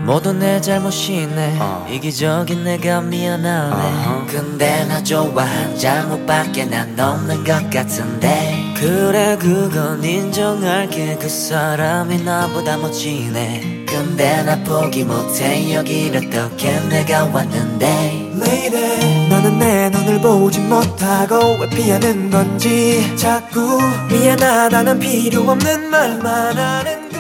모두 내 잘못이네 이기적인 내가 미안하네 근데 나 좋아한 잘못밖에 난 없는 것 같은데 그래 그건 인정할게 그 사람이 나보다 멋지네 근데 나 포기 못해 여길 어떻게 내가 왔는데 Lady 너는 내 눈을 보지 못하고 왜 피하는 건지 자꾸 미안하다는 필요 없는 말만 하는